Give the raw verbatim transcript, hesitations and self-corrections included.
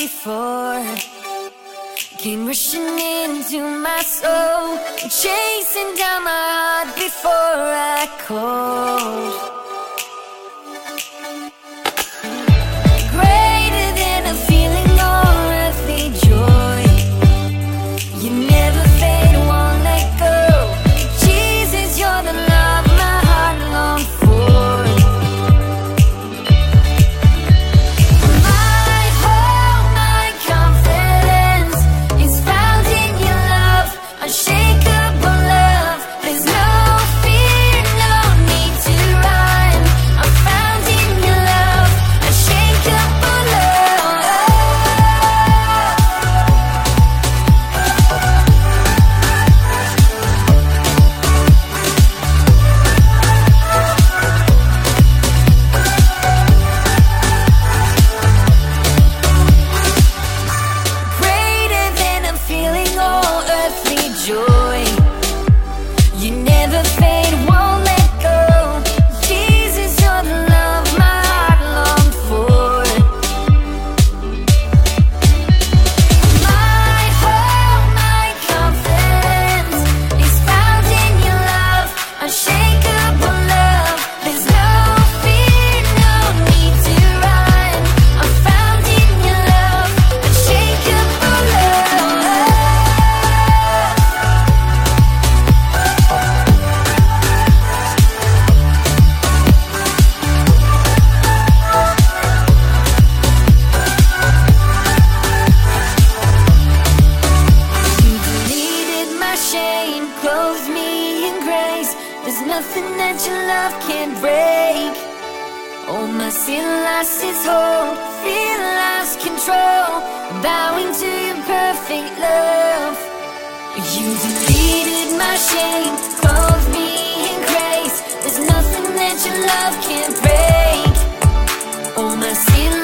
before came rushing into my soul, chasing down my heart before I called. Greater than a feeling or earthly joy, you never fade, won't let go. Jesus, you're the love my heart longed for. My hope, my confidence is found in your love, unshakable love. There's no fear, no need to run. I'm found in your love, unshakable love. Greater than a feeling or earthly joy, you never fade, won't let go. Jesus, you're the love my heart longed for. My hope, my confidence is found in your love, unshakable love. There's no fear, no need to run. I'm found in your love, unshakable love. You deleted my shame, clothed me in grace. There's nothing that your love can't break. Oh, my sin lost its hold, fear lost control, bowing to your perfect love. You deleted my shame, clothed me in grace. There's nothing that your love can't break. Oh, my sin